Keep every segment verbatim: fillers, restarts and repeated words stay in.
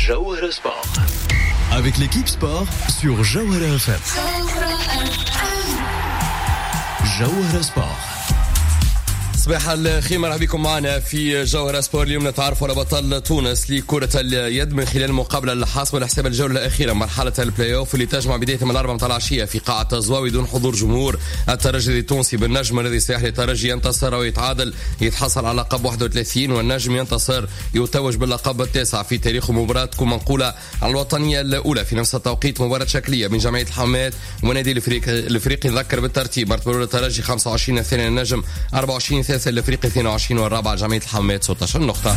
Jawhara Sport. Avec l'équipe sport sur Jawhara F M. Jawhara Sport. صباح الخير، مرحبا بكم معنا في جوهرة سبور. اليوم نتعرف على بطل تونس لكرة اليد من خلال المقابلة الحاسمة لحساب الجولة الأخيرة مرحلة البلاي أوف اللي تجمع بداية من الأربعة متاع العشية في قاعة زواوي دون حضور جمهور. الترجي التونسي بالنجم الذي سيحل الترجي ينتصر ويتعادل يتحصل على لقب واحد وثلاثين، والنجم ينتصر يتوج باللقب التاسع في تاريخ مباراة تكون منقولة على الوطنية الأولى في نفس التوقيت. مباراة شكلية بين جمعية الحمامات ونادي الفريق الفريقي. نذكر بالترتيب: مرتبة الأولى الترجي خمسة وعشرين، الثاني النجم أربعة وعشرين، الثالث الفريق اثنين وعشرين، والرابع جمعية الحمامات ستة عشر نقطة.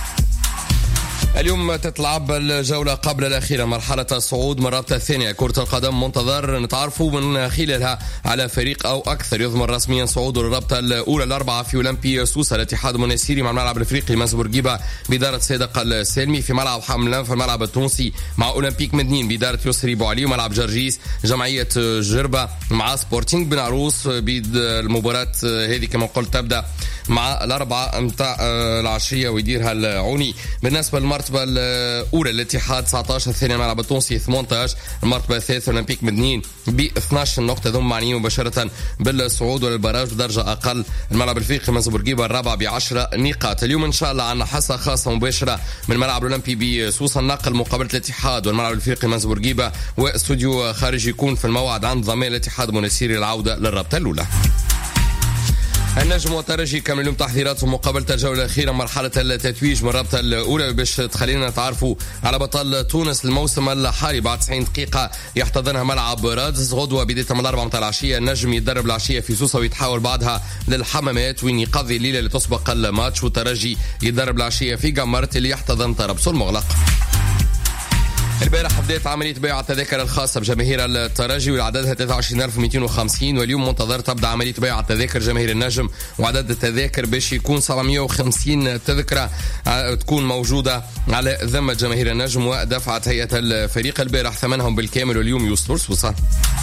اليوم تتلعب الجولة قبل الأخيرة مرحلة الصعود من الرابطة الثانية كرة القدم. منتظر نتعرفوا من خلالها على فريق أو أكثر يضمن رسميا صعوده للرابطة الأولى الأربعة في أولمبي سوسة. الاتحاد المنسيري مع الملعب الأفريقي منز بورقيبة بإدارة صادق السالمي، في ملعب حملان في الملعب التونسي مع أولمبيك مدنين بإدارة يسري بوعلي، وملعب جرجيس جمعية جربة مع سبورتينغ بن عروس. بيد المباراة هذه كما قلت تبدأ مع الأربعة متاع العشية ويديرها العوني. بالنسبة للمرتبة الأولى الاتحاد تسعة عشر، الثاني الملعب التونسي ثمانية عشر، المرتبة الثالثة أولمبيك مدنين ب اثني عشر نقطة، ثم معنيين مباشرة بالصعود والبراج بدرجة أقل الملعب الفريقي منز بورقيبة الرابع بعشرة نقاط. اليوم إن شاء الله عنا حصة خاصة مباشرة من الملعب الأولمبي بسوسة، النقل مقابلة الاتحاد والملعب الفريقي منز بورقيبة، واستوديو خارجي يكون في الموعد عند ضمان الاتحاد المنسيري للعودة للرابطة الأولى. النجم والترجي كمل اليوم تحضيراتهم مقابلة الجولة الأخيرة مرحلة التتويج من الرابطة الأولى باش تخلينا نتعرفوا على بطل تونس الموسم الحالي. بعد تسعين دقيقة يحتضنها ملعب رادس. غدوة بداية من الأربعة متاع العشية النجم يتدرب العشية في سوسة ويتحول بعدها للحمامات وين يقضي الليلة لتسبق الماتش، والترجي يتدرب العشية في قمرت اللي يحتضن طرابلس المغلق. البارح بدأت عملية بيع التذاكر الخاصة بجماهير الترجي والعددها ثلاثة وعشرين ألف ومئتين وخمسين، واليوم منتظر تبدأ عملية بيع التذاكر جماهير النجم، وعدد التذاكر باش يكون سبعمئة وخمسين تذكرة تكون موجودة على ذمة جماهير النجم، ودفعت هيئة الفريق البارح ثمنهم بالكامل، واليوم يوصلوا سوسة.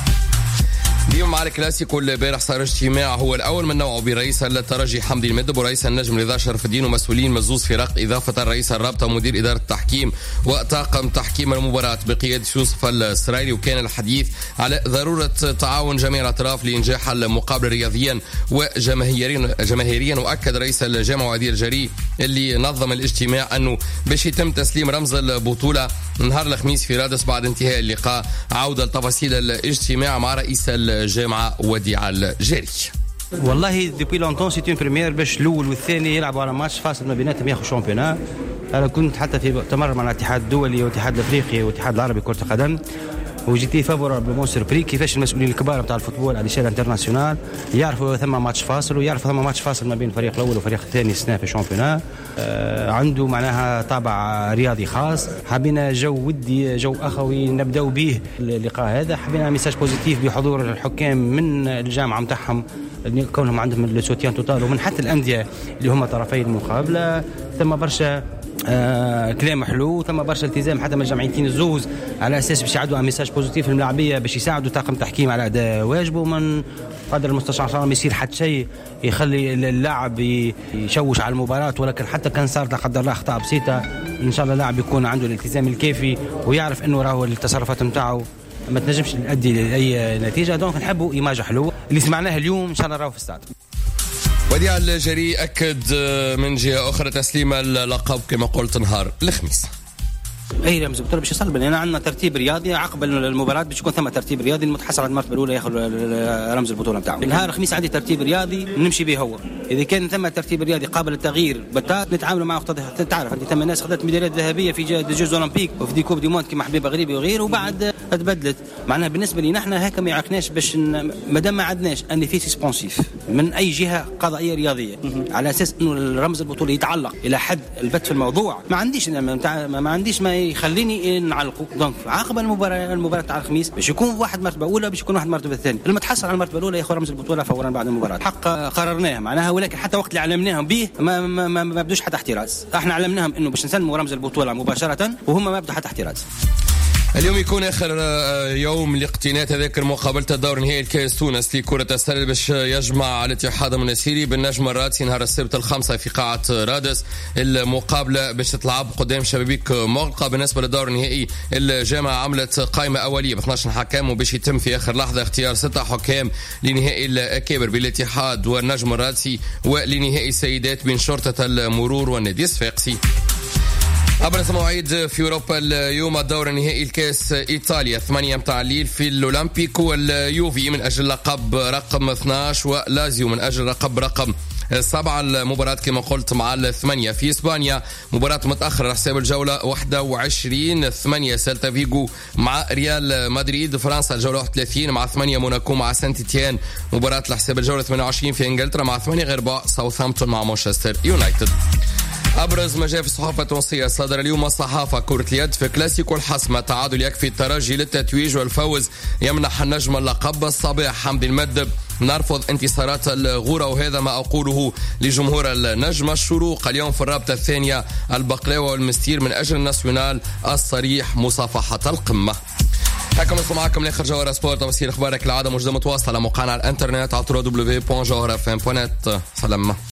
اليوم مع الكلاسيكو البارح صار اجتماع هو الأول من نوعه برئيس الترجي حمدي المدب ورئيس النجم رضا شرف الدين ومسؤولين مزوز فرق، إضافة رئيس الرابطة ومدير إدارة التحكيم وطاقم تحكيم المباراة بقيادة يوسف السرايلي. وكان الحديث على ضرورة تعاون جميع الأطراف لإنجاح المقابلة رياضيا وجماهيريا جماهيريا. وأكد رئيس الجامعة وزير الجري اللي نظم الاجتماع أنه باش يتم تسليم رمز البطولة نهار الخميس في رادس بعد انتهاء اللقاء. عودة لتفاصيل الاجتماع مع رئيس الجامعة وديع الجاري. والله ديبي لونتون سي اون بريمير باش الاول والثاني يلعبوا على ماتش فاصل ما بيناتهم ياخذوا شامبيونا. انا كنت حتى في مؤتمر مع الاتحاد الدولي والاتحاد الافريقي والاتحاد العربي كرة القدم، وجيتي فافورابلمون سيربري كيفاش المسؤولين الكبار نتاع الفوتبول على شيل انترناسيونال يعرفوا ثم ماتش فاصل ويعرفوا ثم ماتش فاصل ما بين الفريق الاول والفريق الثاني السنه في الشامبيونا. آه عنده معناها طابع رياضي خاص. حبينا جو ودي جو اخوي نبداو به اللقاء هذا. حبينا ميساج بوزيتيف بحضور الحكام من الجامعه نتاعهم كونهم عندهم السوتيان توتال، ومن حتى الانديه اللي هم طرفي المقابله. ثم برشا آه كلام حلو، ثم برشا التزام حتى من الجمعيتين الزوز على اساس باش يعدوا ميساج بوزيتيف للملاعبيه باش يساعدوا طاقم تحكيم على اداء واجبه. من قدر المستطاع ان شاء الله ما يصير حتى شيء يخلي اللاعب يشوش على المباراه، ولكن حتى كان صار لا قدر الله اخطاء بسيطه ان شاء الله اللاعب يكون عنده الالتزام الكافي ويعرف انه راهو التصرفات نتاعو ما تنجمش تؤدي لاي نتيجه. دونك نحبوا ايماج حلوه اللي سمعناها اليوم ان شاء الله راهو في الستاد. وديع الجري أكد من جهة أخرى تسليم اللقب كما قلت نهار الخميس. اي رمز البطوله باش يصل لنا عندنا ترتيب رياضي عقب المباراه باش يكون ثم ترتيب رياضي المتحصل على المرتبه الاولى ياخذ رمز البطوله نتاعو. نهار الخميس عندي ترتيب رياضي نمشي به هو. اذا كان ثم ترتيب رياضي قابل للتغيير بتات نتعاملوا معه. تعرف انت ثم الناس خذت ميداليات ذهبيه في جوز اولمبيك وفي دي كوب دي موند كيما حبيبه غريبي وغيره وبعد تبدلت. معناها بالنسبه لي نحن هكا ما يعرفناش باش ما دام ما عندناش ان في سسبونسيف من اي جهه قضائيه رياضيه على اساس انه الرمز البطوله يتعلق الى حد البت في الموضوع. ما عنديش ما, ما عنديش ما يخليني نعلقوا. دونك عقب المباراه المباراه تاع الخميس باش يكون واحد مرتبه اولى باش يكون واحد مرتبه ثانيه. المتحصل على المرتبه الاولى ياخذ رمز البطوله فورا بعد المباراه. حق قررناه معناها، ولكن حتى وقت اللي علمناهم به ما ما, ما, ما بدوش حتى احتراز. احنا علمناهم انه باش نسلموا رمز البطوله مباشره وهم ما بدوا حتى احتراز. اليوم يكون اخر يوم لاقتناء تذاكر مقابله الدور نهائي الكاس تونس لكره السله باش يجمع الاتحاد المنستيري بالنجم الرادسي نهار السبت الخمسة في قاعه رادس. المقابله باش تتلعب قدام شبابيك مغلقه. بالنسبه للدور النهائي الجامعه عملت قائمه اوليه ب اثناش حكام وباش يتم في اخر لحظه اختيار ستة حكام لنهائي الكبر بالاتحاد والنجم الرادسي ولنهائي السيدات بين شرطه المرور والنادي الصفاقسي. أبرز مواعيد في أوروبا اليوم الدور النهائي الكاس إيطاليا ثمانية متاع الليل في الأولمبيك واليوفي من أجل لقب رقم اثناش ولازيو من أجل لقب رقم سبعة. المباراة كما قلت مع الثمانية في إسبانيا مباراة متأخرة على حساب الجولة واحد وعشرين ثمانية سيلتا فيغو مع ريال مدريد. فرنسا الجولة واحد وثلاثين مع ثمانية موناكو مع سانت إتيان. مباراة على حساب الجولة ثمانية وعشرين في إنجلترا مع ثمانية غرباء ساوثهامبتون مع مانشستر يونايتد. أبرز ما جاء في الصحافة التونسية صدر اليوم الصحافة كرة اليد في كلاسيكو الحسمة تعادل يكفي الترجي للتتويج والفوز يمنح النجم اللقب. الصباح حمدي المدب نرفض انتصارات الغورة وهذا ما أقوله لجمهور النجم. الشروق اليوم في الرابطة الثانية البقلاوة والمستير من أجل الناسيونال الصريح مصافحة القمة. هكذا نصل معكم لاخر جوهرة سبورت. تفاصيل اخبارك العادة موجودة متواصلة على موقعنا على الانترنت على دبليو دبليو دبليو دوت جوهرة اف ام دوت نت. سلام.